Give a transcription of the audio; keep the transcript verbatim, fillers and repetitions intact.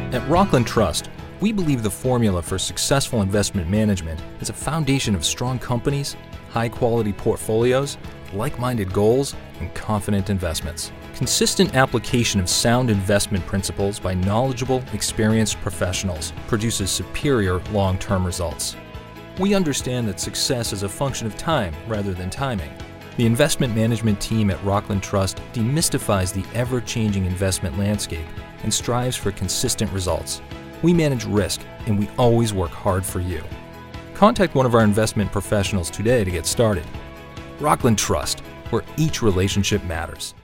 At Rockland Trust, we believe the formula for successful investment management is a foundation of strong companies, high-quality portfolios, like-minded goals, and confident investments. Consistent application of sound investment principles by knowledgeable, experienced professionals produces superior long-term results. We understand that success is a function of time rather than timing. The investment management team at Rockland Trust demystifies the ever-changing investment landscape and strives for consistent results. We manage risk, and we always work hard for you. Contact one of our investment professionals today to get started. Rockland Trust, where each relationship matters.